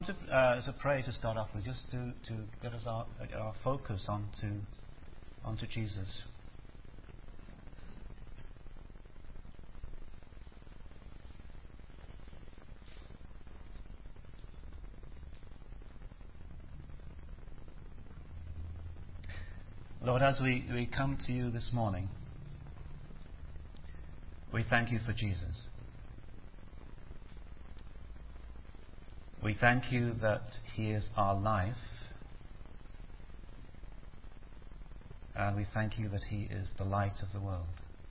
As a prayer to start off with, just to get us our focus onto Jesus. Lord, as we come to you this morning, we thank you for Jesus. We thank you that He is our life, and we thank you that He is the light of the world.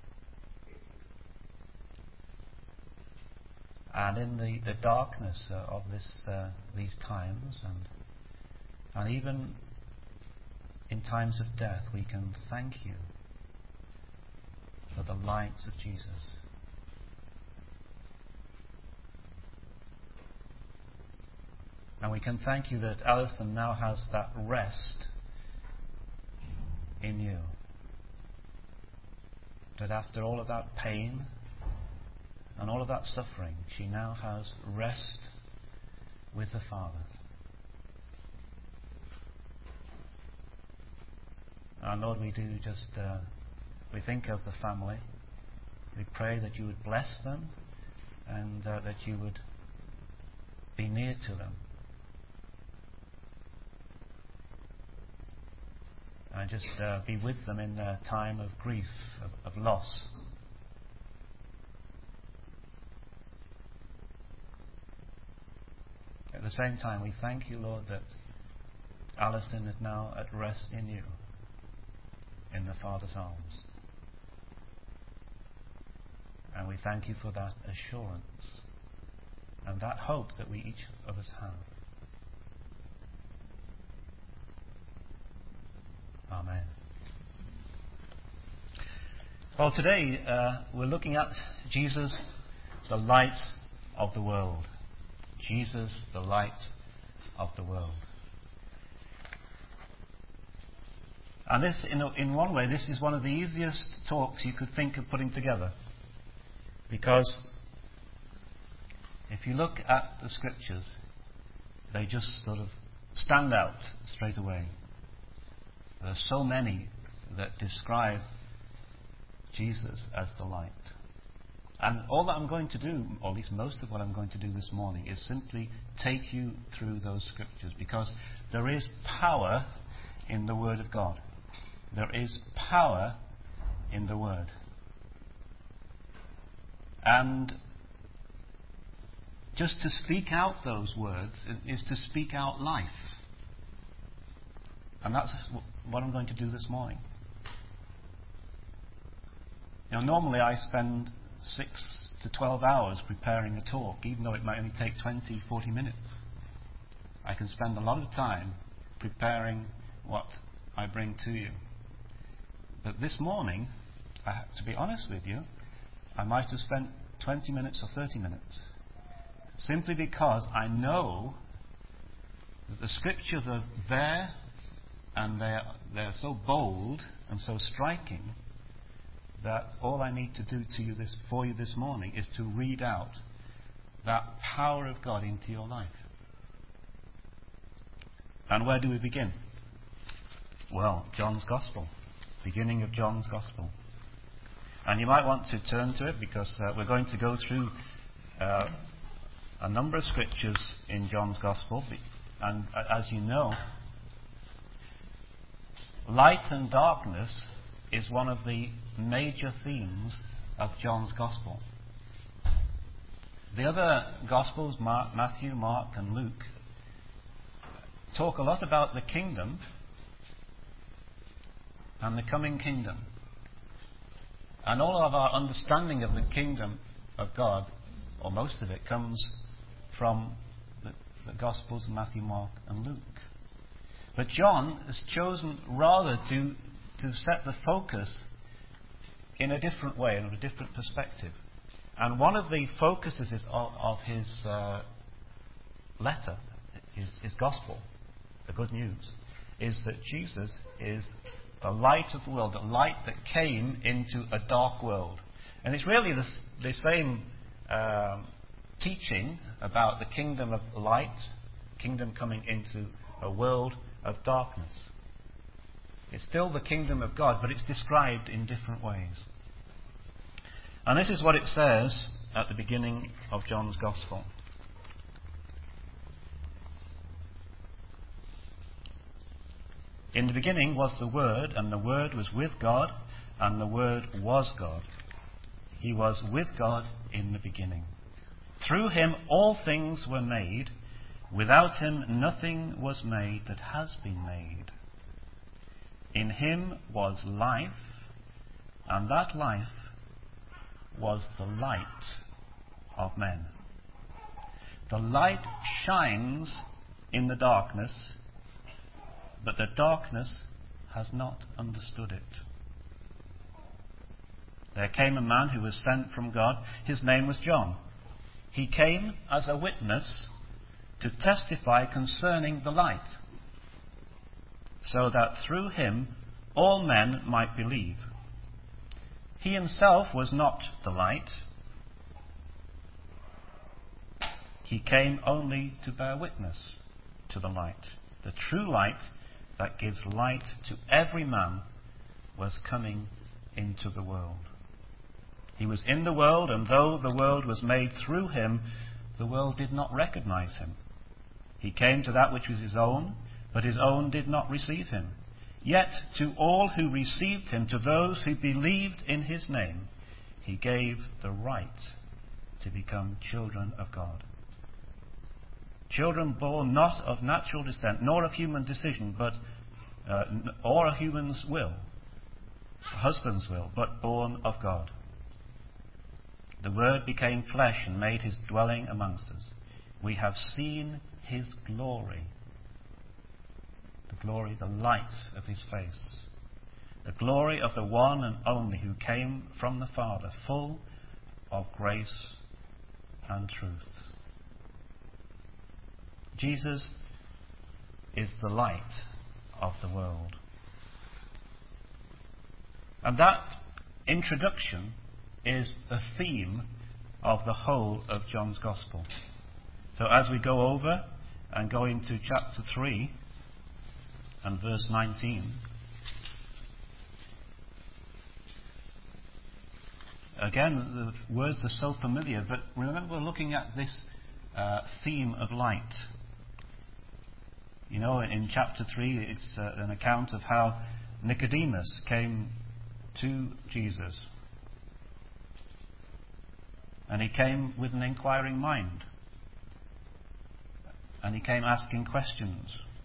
And in the darkness of these times, and even in times of death, we can thank you for the light of Jesus. And we can thank you that Alison now has that rest in you. That after all of that pain and all of that suffering, she now has rest with the Father. And Lord, we do just, we think of the family. We pray that you would bless them and that you would be near to them. And just be with them in their time of grief, of loss. At the same time, we thank you, Lord, that Alison is now at rest in you, in the Father's arms. And we thank you for that assurance and that hope that we each of us have. Amen. Well, today we're looking at Jesus, the light of the world. Jesus, the light of the world. And this, in one way, this is one of the easiest talks you could think of putting together. Because if you look at the scriptures, they just sort of stand out straight away. There are so many that describe Jesus as the light. And all that I'm going to do, or at least most of what I'm going to do this morning, is simply take you through those scriptures. Because there is power in the Word of God. There is power in the Word. And just to speak out those words is to speak out life. And that's what I'm going to do this morning. Normally I spend 6 to 12 hours preparing a talk, even though it might only take 20, 40 minutes. I can spend a lot of time preparing what I bring to you. But this morning, to be honest with you, I might have spent 20 minutes or 30 minutes. Simply because I know that the scriptures are there, and they're so bold and so striking that all I need to do for you this morning is to read out that power of God into your life. And where do we begin? Well, John's Gospel. Beginning of John's Gospel. And you might want to turn to it because we're going to go through a number of scriptures in John's Gospel. And as you know, light and darkness is one of the major themes of John's Gospel. The other Gospels, Matthew, Mark and Luke, talk a lot about the kingdom and the coming kingdom. And all of our understanding of the kingdom of God, or most of it, comes from the Gospels, Matthew, Mark and Luke. But John has chosen rather to set the focus in a different way, in a different perspective. And one of the focuses of his letter, his Gospel, the good news, is that Jesus is the light of the world, the light that came into a dark world. And it's really the same teaching about the kingdom of light kingdom coming into a world of darkness. It's still the kingdom of God, but it's described in different ways. And this is what it says at the beginning of John's Gospel. In the beginning was the Word, and the Word was with God, and the Word was God. He was with God in the beginning. Through him all things were made. Without him nothing was made that has been made. In him was life, and that life was the light of men. The light shines in the darkness, but the darkness has not understood it. There came a man who was sent from God. His name was John. He came as a witness to testify concerning the light, so that through him all men might believe. He himself was not the light. He came only to bear witness to the light. The true light that gives light to every man was coming into the world. He was in the world, and though the world was made through him, the world did not recognize him. He came to that which was his own, but his own did not receive him. Yet to all who received him, to those who believed in his name, he gave the right to become children of God. Children born not of natural descent, nor of human decision, or a human's will, a husband's will, but born of God. The Word became flesh and made his dwelling amongst us. We have seen his glory. The glory, the light of his face. The glory of the one and only who came from the Father, full of grace and truth. Jesus is the light of the world. And that introduction is the theme of the whole of John's Gospel. So as we go over and go into chapter 3 and verse 19, again, the words are so familiar, but remember we're looking at this theme of light. You know, in chapter 3, it's an account of how Nicodemus came to Jesus. And he came with an inquiring mind. And he came asking questions.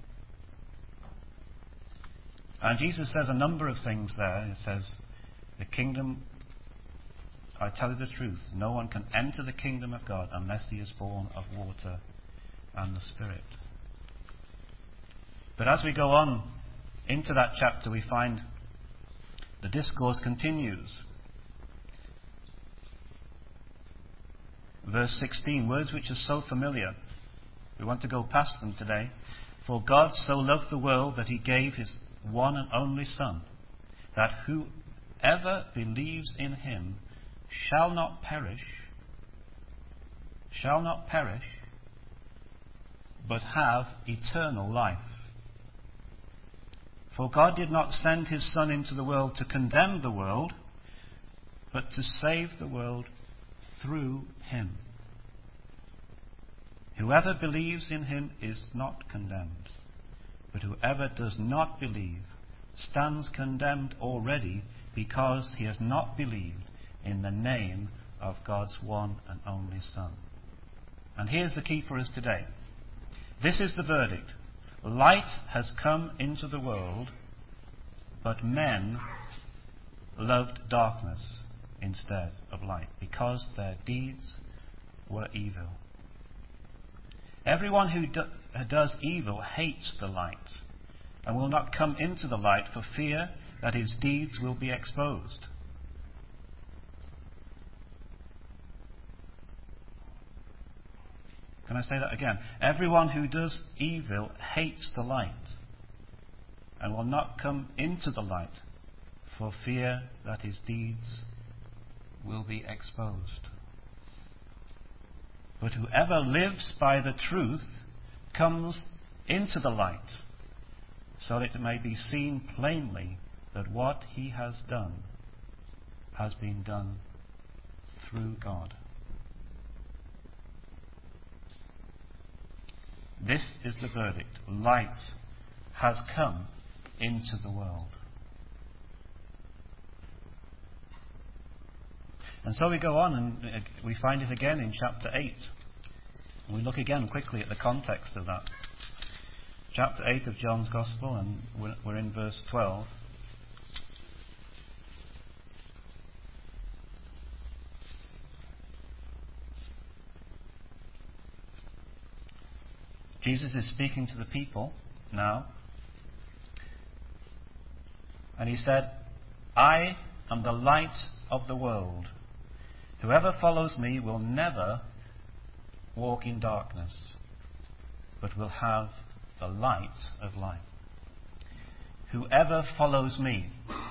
And Jesus says a number of things there. He says, the kingdom, I tell you the truth, no one can enter the kingdom of God unless he is born of water and the Spirit. But as we go on into that chapter, we find the discourse continues. Verse 16, words which are so familiar. We want to go past them today. For God so loved the world that he gave his one and only Son, that whoever believes in him shall not perish, but have eternal life. For God did not send his Son into the world to condemn the world, but to save the world through him. Whoever believes in him is not condemned, but whoever does not believe stands condemned already, because he has not believed in the name of God's one and only Son. And here's the key for us today. This is the verdict. Light has come into the world, but men loved darkness instead of light, because their deeds were evil. Everyone who does evil hates the light, and will not come into the light for fear that his deeds will be exposed. Can I say that again? Everyone who does evil hates the light, and will not come into the light for fear that his deeds will be exposed. But whoever lives by the truth comes into the light, so that it may be seen plainly that what he has done has been done through God. This is the verdict. Light has come into the world. And so we go on and we find it again in chapter 8. And we look again quickly at the context of that. Chapter 8 of John's Gospel, and we're in verse 12. Jesus is speaking to the people now. And he said, I am the light of the world. Whoever follows me will never walk in darkness, but will have the light of life. Whoever follows me.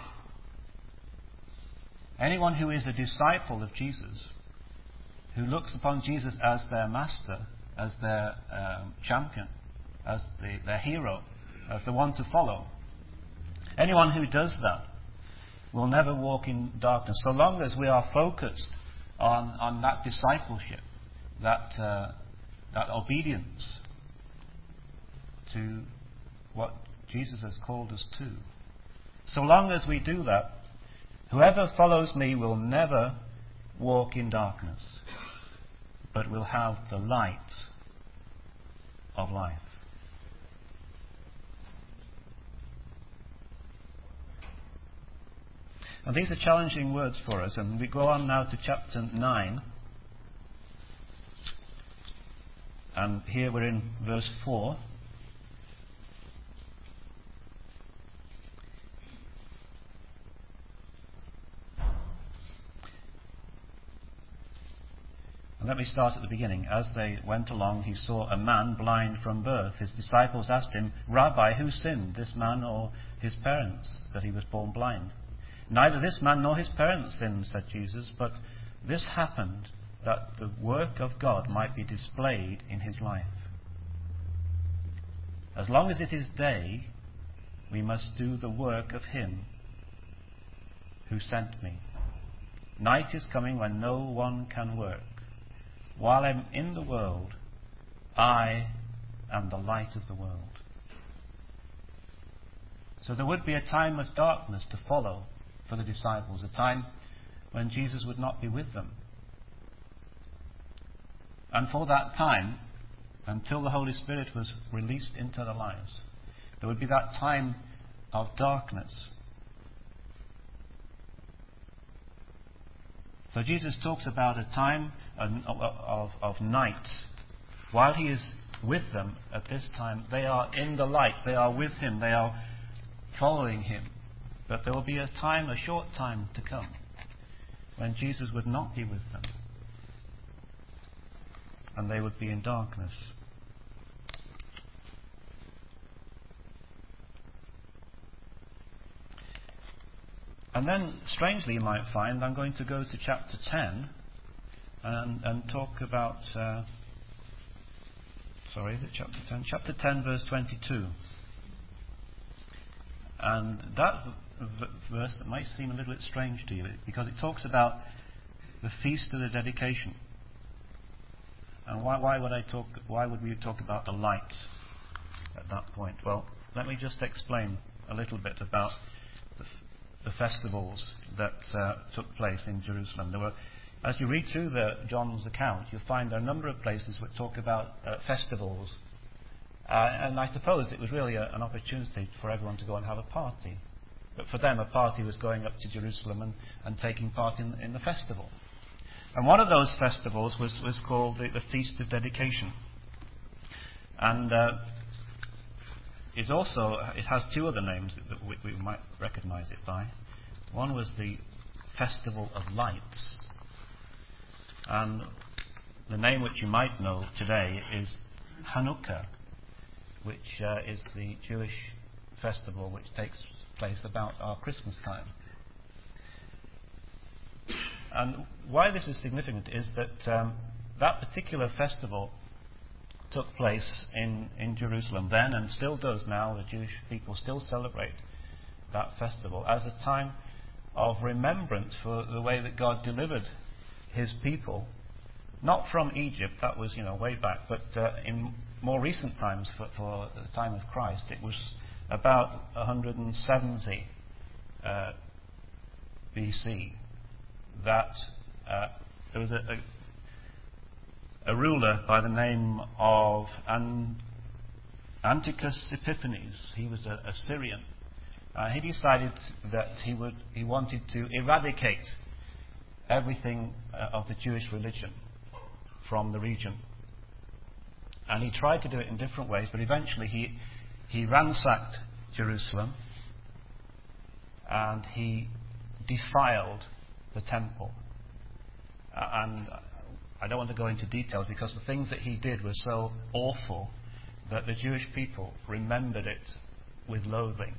Anyone who is a disciple of Jesus, who looks upon Jesus as their master, as their champion, as their hero, as the one to follow. Anyone who does that will never walk in darkness, so long as we are focused on that discipleship, that obedience to what Jesus has called us to. So long as we do that, whoever follows me will never walk in darkness, but will have the light of life. And these are challenging words for us, and we go on now to chapter 9. And here we're in verse 4. And let me start at the beginning. As they went along, he saw a man blind from birth. His disciples asked him, Rabbi, who sinned, this man or his parents, that he was born blind? Neither this man nor his parents sinned, said Jesus, but this happened that the work of God might be displayed in his life. As long as it is day, we must do the work of him who sent me. Night is coming when no one can work. While I'm in the world, I am the light of the world. So there would be a time of darkness to follow for the disciples, a time when Jesus would not be with them. And for that time, until the Holy Spirit was released into their lives, there would be that time of darkness. So Jesus talks about a time of night. While he is with them at this time, they are in the light, they are with him, they are following him. But there will be a time, a short time to come, when Jesus would not be with them, and they would be in darkness. And then, strangely, you might find, I'm going to go to chapter 10 and talk about... is it chapter 10? Chapter 10, verse 22. And that verse that might seem a little bit strange to you, because it talks about the feast of the dedication. And why would we talk about the light at that point? Well, let me just explain a little bit about the festivals that took place in Jerusalem. There were, as you read through John's account, you'll find there are a number of places that talk about festivals. And I suppose it was really an opportunity for everyone to go and have a party. But for them, a party was going up to Jerusalem and taking part in the festival. And one of those festivals was called the Feast of Dedication. And it has two other names that we might recognise it by. One was the Festival of Lights. And the name which you might know today is Hanukkah, which is the Jewish festival which takes place about our Christmas time. And why this is significant is that that particular festival took place in Jerusalem then, and still does now. The Jewish people still celebrate that festival as a time of remembrance for the way that God delivered his people, not from Egypt, that was way back, but in more recent times, for the time of Christ, it was about 170 BC that there was a ruler by the name of Antiochus Epiphanes. He was a Syrian. He decided that he wanted to eradicate everything of the Jewish religion from the region. And he tried to do it in different ways, but eventually he ransacked Jerusalem and he defiled the temple. And I don't want to go into details because the things that he did were so awful that the Jewish people remembered it with loathing.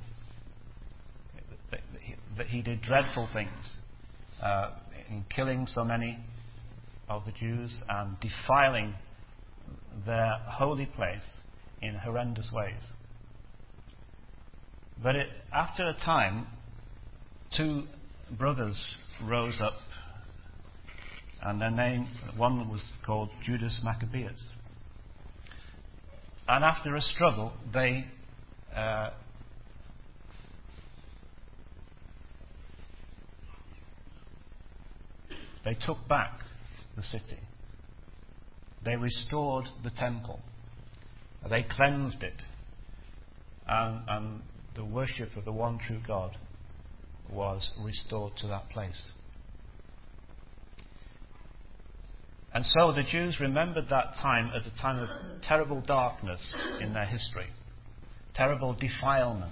That he did dreadful things in killing so many of the Jews and defiling their holy place in horrendous ways. But after a time, two brothers rose up, and their name, one was called Judas Maccabeus. And after a struggle, they took back the city. They restored the temple. They cleansed it. And the worship of the one true God was restored to that place. And so the Jews remembered that time as a time of terrible darkness in their history, terrible defilement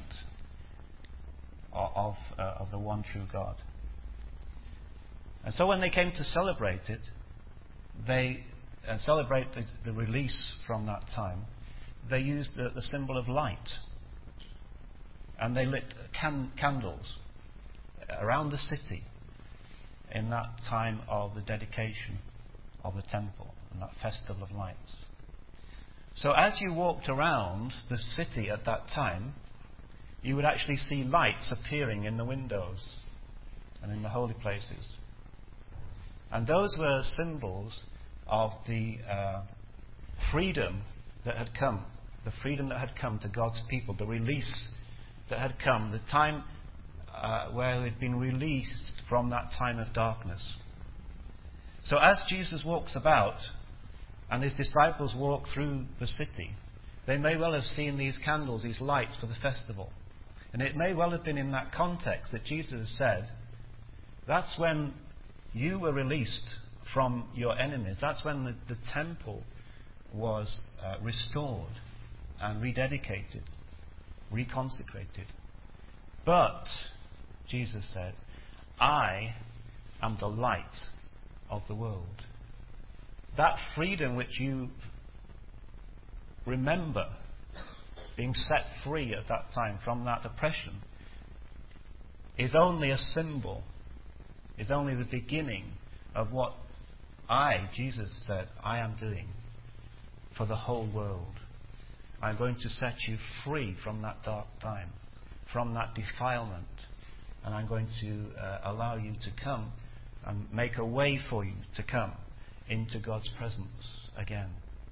of the one true God. And so when they came to celebrate it, they celebrate the release from that time. They used the symbol of light, and they lit candles around the city in that time of the dedication of the temple and that festival of lights. So as you walked around the city at that time, you would actually see lights appearing in the windows and in the holy places. And those were symbols of the freedom that had come, the freedom that had come to God's people, the release that had come, the time where they'd been released from that time of darkness. So as Jesus walks about and his disciples walk through the city, they may well have seen these candles, these lights for the festival. And it may well have been in that context that Jesus said, that's when you were released from your enemies. That's when the temple was restored and rededicated, reconsecrated. But, Jesus said, I am the light of the world. That freedom which you remember being set free at that time from that oppression is only a symbol, is only the beginning of what I, Jesus said, I am doing for the whole world. I'm going to set you free from that dark time, from that defilement, and I'm going to allow you to come and make a way for you to come into God's presence again.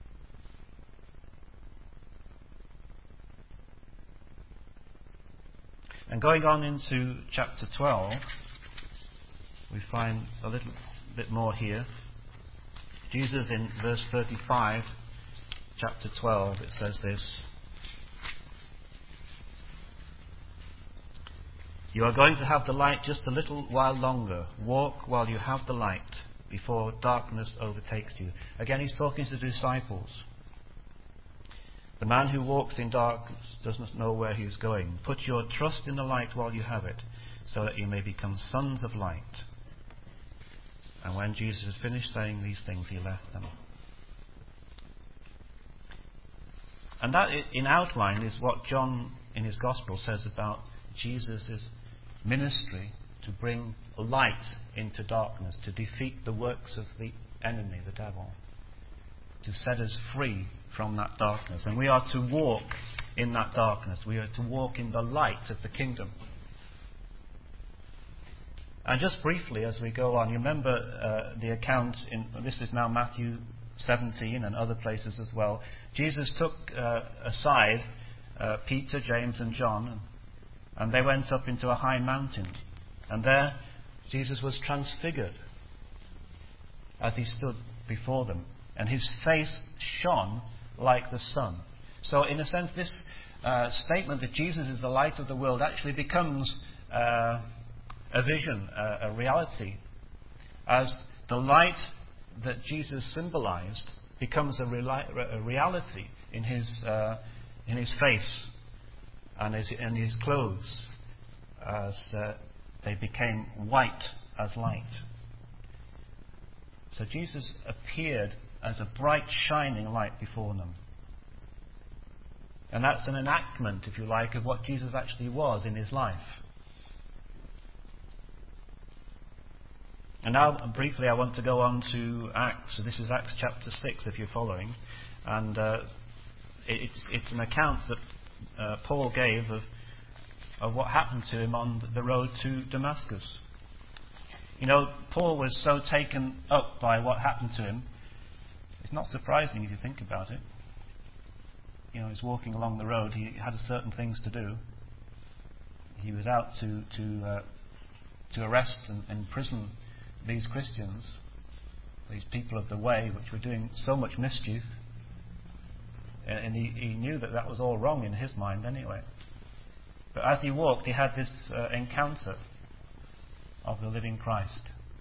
And going on into chapter 12, we find a little bit more here. Jesus, in verse 35, chapter 12, it says this: You are going to have the light just a little while longer. Walk while you have the light, before darkness overtakes you. Again, he's talking to the disciples. The man who walks in darkness does not know where he is going. Put your trust in the light while you have it, so that you may become sons of light. And when Jesus had finished saying these things, he left them. And that, in outline, is what John, in his Gospel, says about Jesus' ministry to bring light into darkness, to defeat the works of the enemy, the devil, to set us free from that darkness. And we are to walk in that darkness. We are to walk in the light of the kingdom. And just briefly as we go on, you remember the account, this is now Matthew 17 and other places as well. Jesus took aside Peter, James and John, and they went up into a high mountain. And there Jesus was transfigured as he stood before them. And his face shone like the sun. So in a sense, this statement that Jesus is the light of the world actually becomes a vision, a reality, as the light that Jesus symbolized becomes a reality in his face and in his clothes, as they became white as light. So Jesus appeared as a bright shining light before them. And that's an enactment, if you like, of what Jesus actually was in his life. And now, briefly, I want to go on to Acts. So this is Acts chapter 6, if you're following. And it's an account that Paul gave of what happened to him on the road to Damascus. You know, Paul was so taken up by what happened to him. It's not surprising if you think about it. You know, he's walking along the road. He had certain things to do. He was out to arrest and imprison these Christians, these people of the way, which were doing so much mischief. And he knew that was all wrong in his mind anyway. But as he walked, he had this encounter of the living Christ.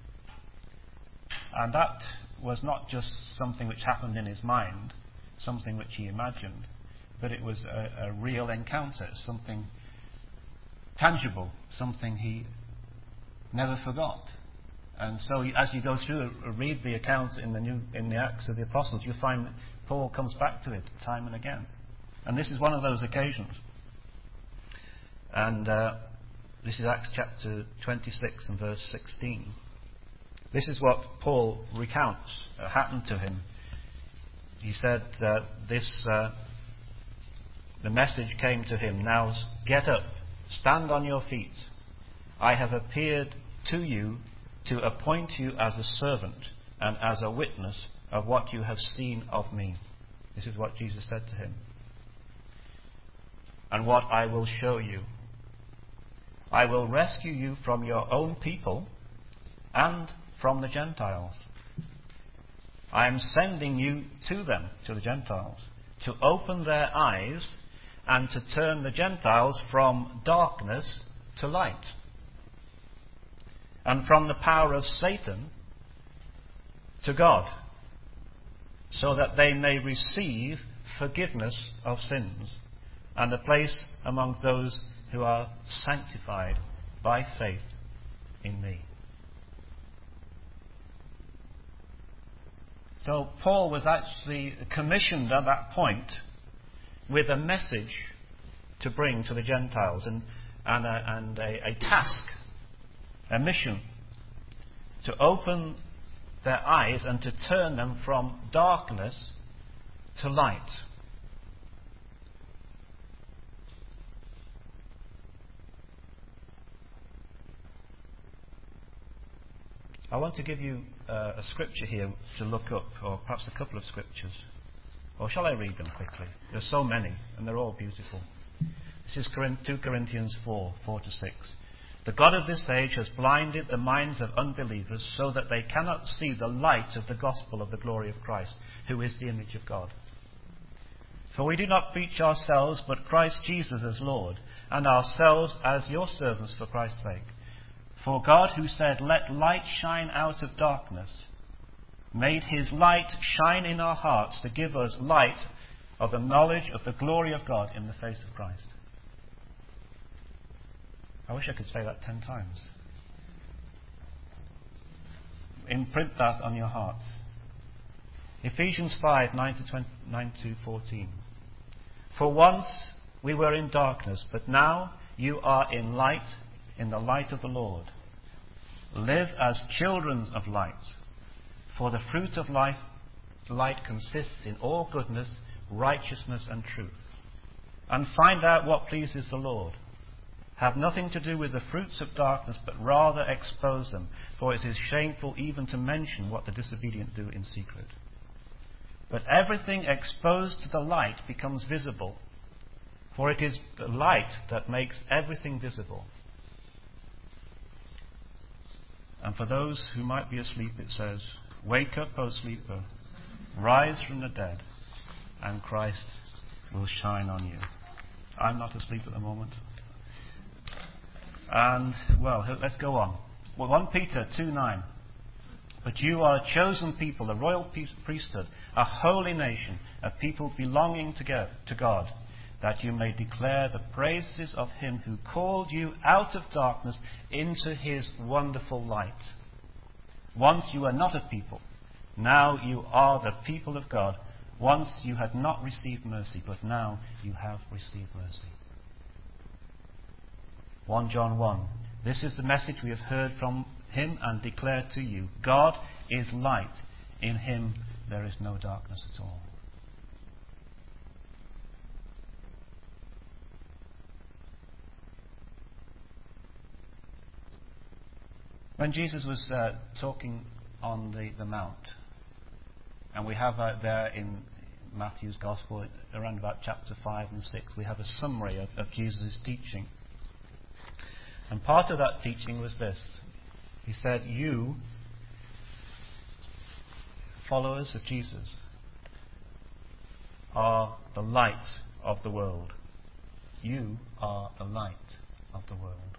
And that was not just something which happened in his mind, something which he imagined, but it was a real encounter, something tangible, something he never forgot. And so as you go through, read the accounts in the Acts of the Apostles, you'll find that Paul comes back to it time and again. And this is one of those occasions. And this is Acts chapter 26 and verse 16. This is what Paul recounts happened to him. He said the message came to him, "Now get up, stand on your feet. I have appeared to you to appoint you as a servant and as a witness of what you have seen of me." This is what Jesus said to him. "And what I will show you. I will rescue you from your own people and from the Gentiles. I am sending you to them," to the Gentiles, "to open their eyes and to turn the Gentiles from darkness to light, and from the power of Satan to God, so that they may receive forgiveness of sins and a place among those who are sanctified by faith in me." So Paul was actually commissioned at that point with a message to bring to the Gentiles and a task, a mission, to open their eyes and to turn them from darkness to light. I want to give you a scripture here to look up, or perhaps a couple of scriptures. Or shall I read them quickly? There's so many, and they're all beautiful. This is 2 Corinthians 4, 4-6. "The God of this age has blinded the minds of unbelievers so that they cannot see the light of the gospel of the glory of Christ, who is the image of God. For we do not preach ourselves, but Christ Jesus as Lord, and ourselves as your servants for Christ's sake. For God, who said, 'Let light shine out of darkness,' made his light shine in our hearts to give us light of the knowledge of the glory of God in the face of Christ." I wish I could say that 10 times. Imprint that on your hearts. Ephesians 5, 9-14. "For once we were in darkness, but now you are in light, in the light of the Lord. Live as children of light, for the fruit of light consists in all goodness, righteousness and truth, and find out what pleases the Lord. Have nothing to do with the fruits of darkness, but rather expose them, for it is shameful even to mention what the disobedient do in secret. But everything exposed to the light becomes visible, for it is the light that makes everything visible. And for those who might be asleep, it says, "Wake up, O sleeper, rise from the dead, and Christ will shine on you." I'm not asleep at the moment. And, well, let's go on. Well, 1 Peter 2:9. "But you are a chosen people, a royal priesthood, a holy nation, a people belonging to God, that you may declare the praises of him who called you out of darkness into his wonderful light. Once you were not a people, now you are the people of God. Once you had not received mercy, but now you have received mercy." 1 John 1. "This is the message we have heard from him and declare to you. God is light. In him there is no darkness at all." When Jesus was talking on the Mount, and we have out there in Matthew's Gospel, around about chapter 5 and 6, we have a summary of Jesus' teaching. And part of that teaching was this. He said, "You, followers of Jesus, are the light of the world. You are the light of the world."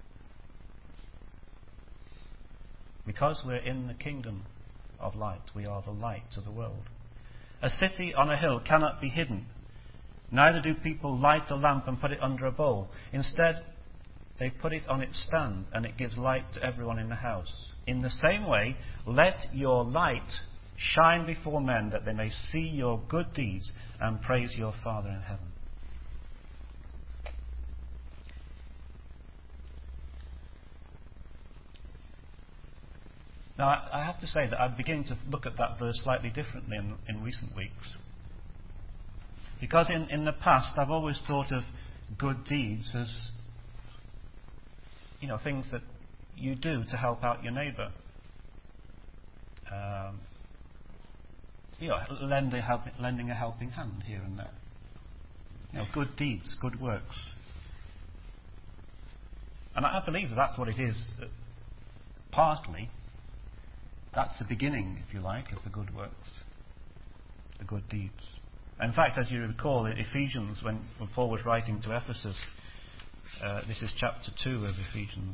Because we're in the kingdom of light, we are the light to the world. A city on a hill cannot be hidden. Neither do people light a lamp and put it under a bowl. Instead, they put it on its stand, and it gives light to everyone in the house. In the same way, let your light shine before men, that they may see your good deeds and praise your Father in heaven. Now, I have to say that I'm beginning to look at that verse slightly differently in recent weeks. Because in the past, I've always thought of good deeds as, things that you do to help out your neighbour. Lending a helping hand here and there. Good deeds, good works. And I believe that's what it is, partly. That's the beginning, if you like, of the good works, the good deeds. In fact, as you recall, in Ephesians, when Paul was writing to Ephesus, this is chapter 2 of Ephesians.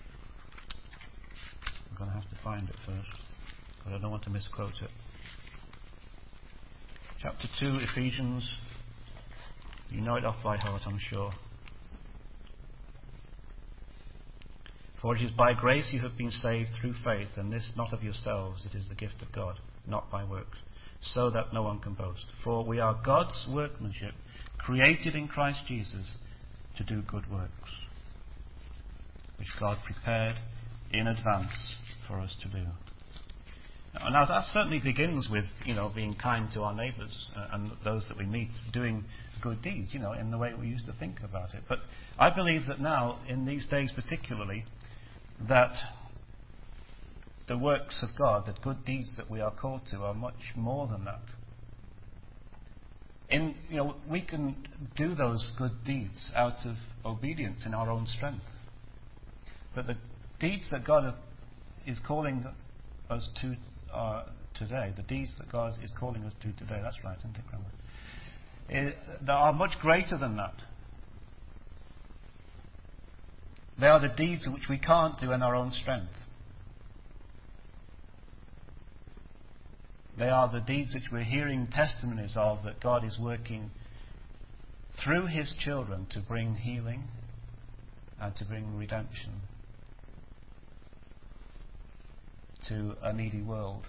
I'm going to have to find it first, because I don't want to misquote it. Chapter 2, Ephesians. You know it off by heart, I'm sure. "For it is by grace you have been saved through faith, and this not of yourselves, it is the gift of God, not by works, so that no one can boast. For we are God's workmanship, created in Christ Jesus to do good works, which God prepared in advance for us to do." Now that certainly begins with, being kind to our neighbours and those that we meet, doing good deeds, in the way we used to think about it. But I believe that now, in these days particularly, that the works of God, the good deeds that we are called to, are much more than that. We can do those good deeds out of obedience in our own strength. But the deeds that God is calling us to today, the deeds that God is calling us to today, that's right, isn't it, Grandma? They are much greater than that. They are the deeds which we can't do in our own strength. They are the deeds which we're hearing testimonies of, that God is working through his children to bring healing and to bring redemption to a needy world.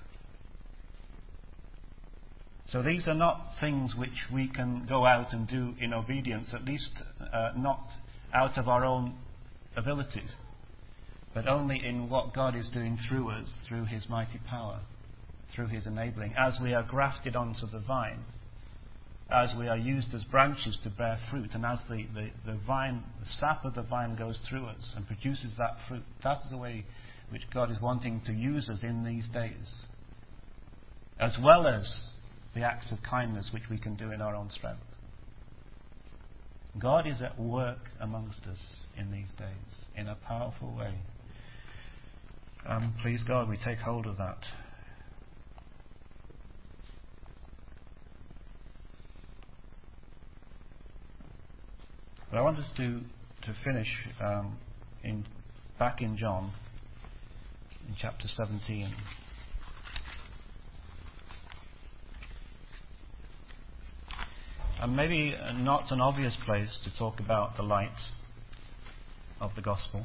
So these are not things which we can go out and do in obedience, at least not out of our own abilities, but only in what God is doing through us, through his mighty power, through his enabling, as we are grafted onto the vine as we are used as branches to bear fruit, and as the vine, the sap of the vine goes through us and produces that fruit, that's the way which God is wanting to use us in these days, as well as the acts of kindness which we can do in our own strength. God is at work amongst us in these days in a powerful way. Please God, we take hold of that. But I want us to finish back in John, in chapter 17. And maybe not an obvious place to talk about the light of the gospel.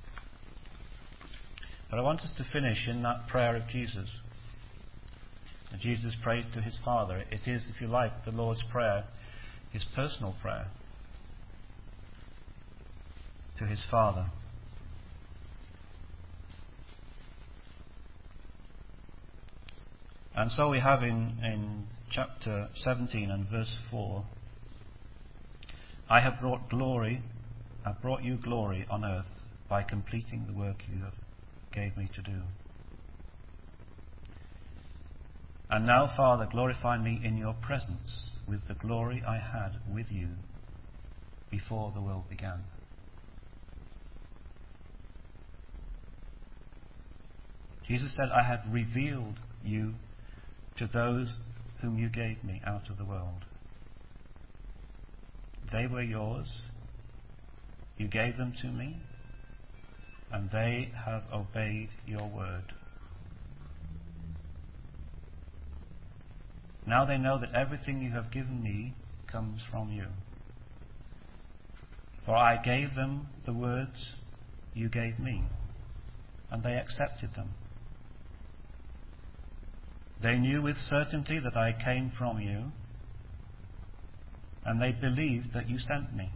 But I want us to finish in that prayer of Jesus. And Jesus prayed to his Father. It is, if you like, the Lord's Prayer, his personal prayer to his Father. And so we have in chapter 17 and verse 4, I have brought you glory on earth by completing the work you have gave me to do. And now, Father, glorify me in your presence with the glory I had with you before the world began. Jesus said, I have revealed you to those whom you gave me out of the world. They were yours. You gave them to me, and they have obeyed your word. Now they know that everything you have given me comes from you. For I gave them the words you gave me, and they accepted them. They knew with certainty that I came from you, and they believed that you sent me.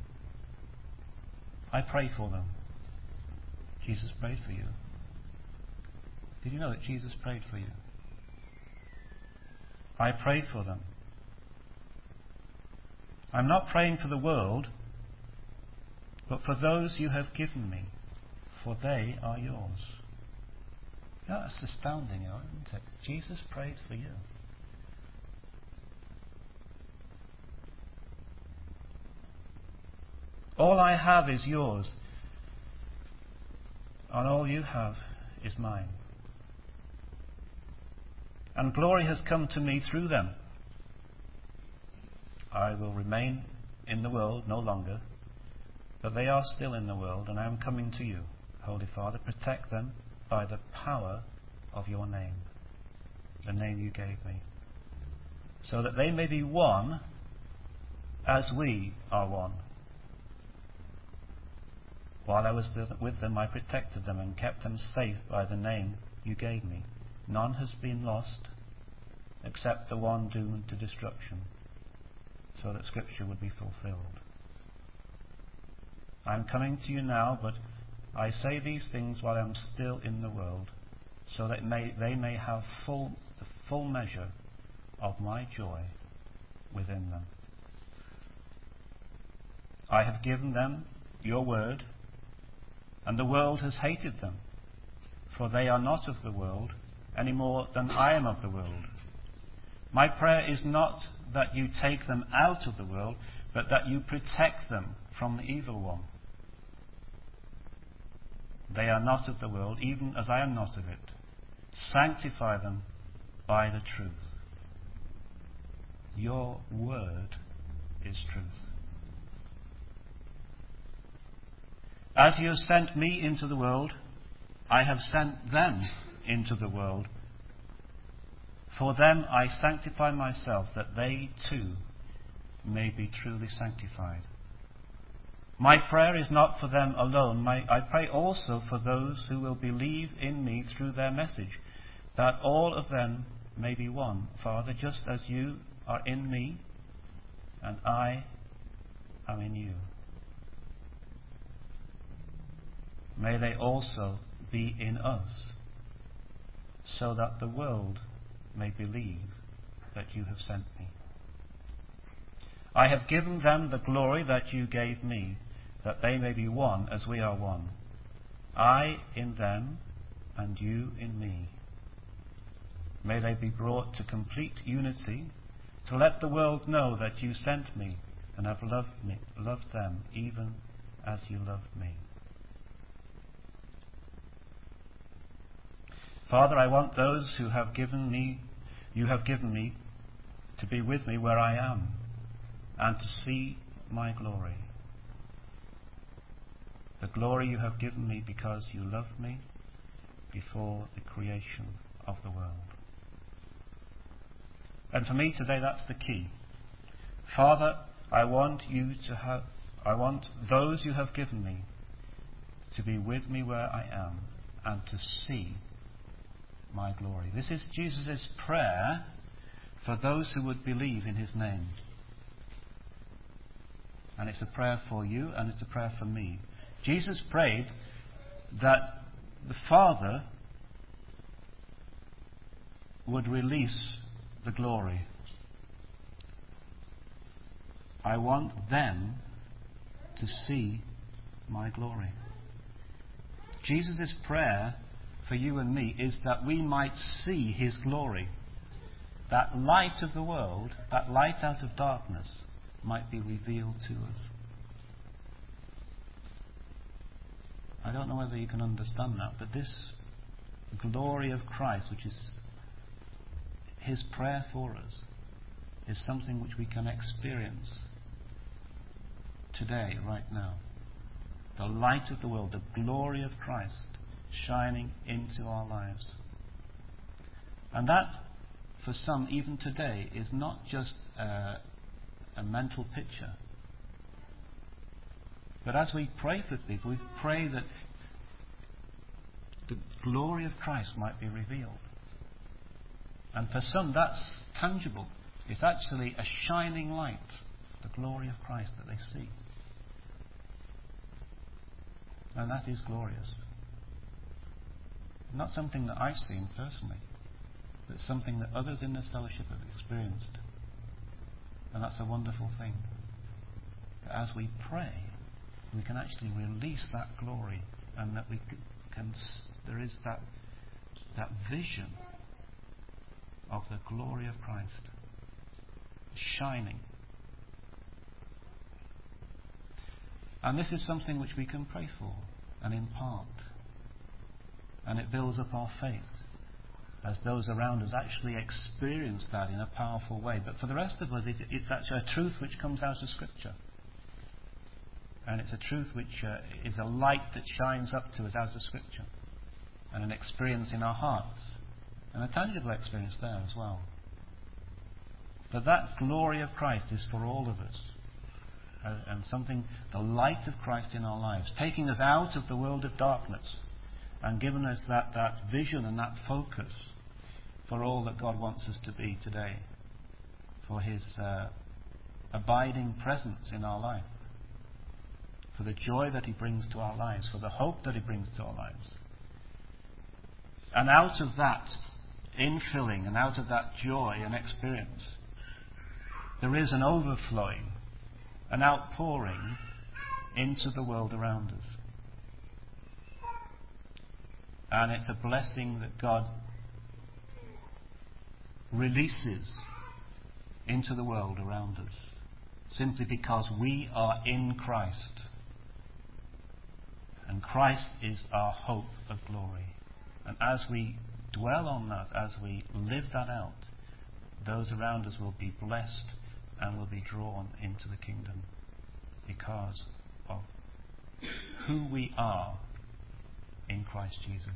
I pray for them. Jesus prayed for you. Did you know that Jesus prayed for you? I prayed for them. I'm not praying for the world, but for those you have given me, for they are yours. That's astounding, isn't it? Jesus prayed for you. All I have is yours, and all you have is mine. And glory has come to me through them. I will remain in the world no longer, but they are still in the world, and I am coming to you. Holy Father, protect them by the power of your name, the name you gave me, so that they may be one as we are one. While I was with them, I protected them and kept them safe by the name you gave me. None has been lost except the one doomed to destruction, so that Scripture would be fulfilled. I am coming to you now, but I say these things while I am still in the world, so that they may have the full measure of my joy within them. I have given them your word, and the world has hated them, for they are not of the world any more than I am of the world. My prayer is not that you take them out of the world, but that you protect them from the evil one. They are not of the world, even as I am not of it. Sanctify them by the truth. Your word is truth. As you have sent me into the world, I have sent them into the world. For them I sanctify myself, that they too may be truly sanctified. My prayer is not for them alone. I pray also for those who will believe in me through their message, that all of them may be one, Father, just as you are in me and I am in you. May they also be in us, so that the world may believe that you have sent me. I have given them the glory that you gave me, that they may be one as we are one. I in them, and you in me. May they be brought to complete unity, to let the world know that you sent me and have loved them even as you loved me. Father, I want those you have given me to be with me where I am and to see my glory. The glory you have given me because you loved me before the creation of the world. And for me today, that's the key. Father, I want those you have given me to be with me where I am and to see my glory. This is Jesus' prayer for those who would believe in his name. And it's a prayer for you, and it's a prayer for me. Jesus prayed that the Father would release the glory. I want them to see my glory. Jesus' prayer for you and me is that we might see his glory. That light of the world, that light out of darkness, might be revealed to us. I don't know whether you can understand that, but this glory of Christ, which is his prayer for us, is something which we can experience today, right now. The light of the world, the glory of Christ shining into our lives. And that, for some, even today, is not just a mental picture. But as we pray for people, we pray that the glory of Christ might be revealed. And for some, that's tangible. It's actually a shining light, the glory of Christ that they see. And that is glorious. Not something that I've seen personally, but something that others in this fellowship have experienced. And that's a wonderful thing. But as we pray, we can actually release that glory, and that we can there is that vision of the glory of Christ shining. And this is something which we can pray for and impart. And it builds up our faith as those around us actually experience that in a powerful way. But for the rest of us, it's actually a truth which comes out of Scripture. And it's a truth which is a light that shines up to us out of Scripture. And an experience in our hearts. And a tangible experience there as well. But that glory of Christ is for all of us. And something, the light of Christ in our lives, taking us out of the world of darkness and giving us that vision and that focus for all that God wants us to be today, for his abiding presence in our life, for the joy that he brings to our lives, for the hope that he brings to our lives. And out of that infilling and out of that joy and experience, there is an overflowing, an outpouring into the world around us. And it's a blessing that God releases into the world around us, simply because we are in Christ. And Christ is our hope of glory. And as we dwell on that, as we live that out, those around us will be blessed and will be drawn into the kingdom because of who we are in Christ Jesus.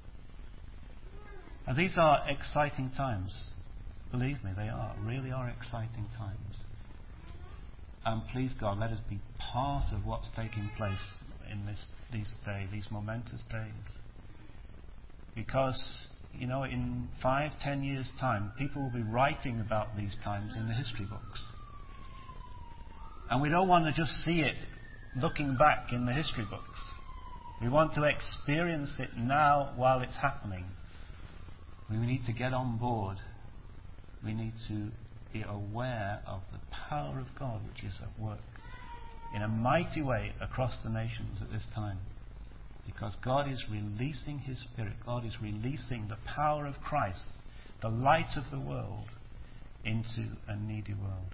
And these are exciting times. Believe me, they really are exciting times. And please God, let us be part of what's taking place in these momentous days. Because, in 5-10 years' time, people will be writing about these times in the history books. And we don't want to just see it looking back in the history books. We want to experience it now while it's happening. We need to get on board. We need to be aware of the power of God which is at work in a mighty way across the nations at this time. Because God is releasing His Spirit. God is releasing the power of Christ, the light of the world, into a needy world.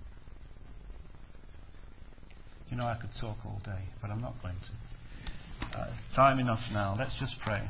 You know, I could talk all day, but I'm not going to. Time enough now. Let's just pray.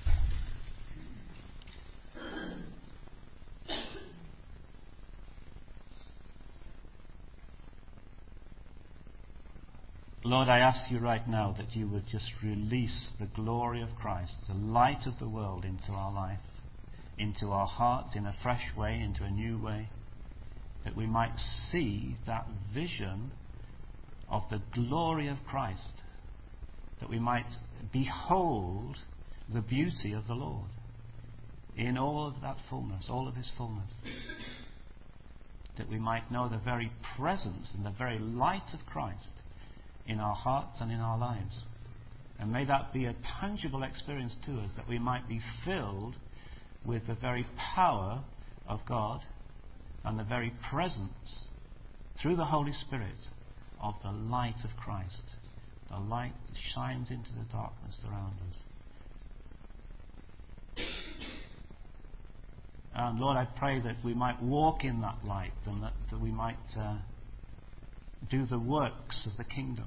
Lord, I ask you right now that you would just release the glory of Christ, the light of the world, into our life, into our hearts in a fresh way, into a new way, that we might see that vision of the glory of Christ, that we might behold the beauty of the Lord in all of that fullness, all of His fullness, that we might know the very presence and the very light of Christ in our hearts and in our lives. And may that be a tangible experience to us, that we might be filled with the very power of God and the very presence through the Holy Spirit of the light of Christ, the light that shines into the darkness around us. And Lord, I pray that we might walk in that light, and that we might do the works of the kingdom,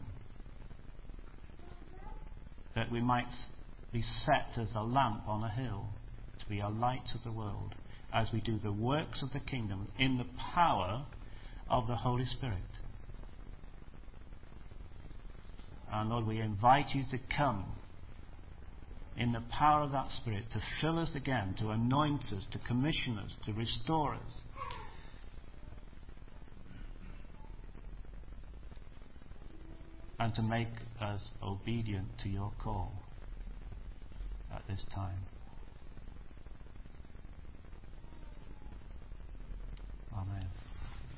that we might be set as a lamp on a hill to be a light to the world as we do the works of the kingdom in the power of the Holy Spirit. And Lord, we invite you to come in the power of that Spirit to fill us again, to anoint us, to commission us, to restore us. And to make us obedient to your call at this time.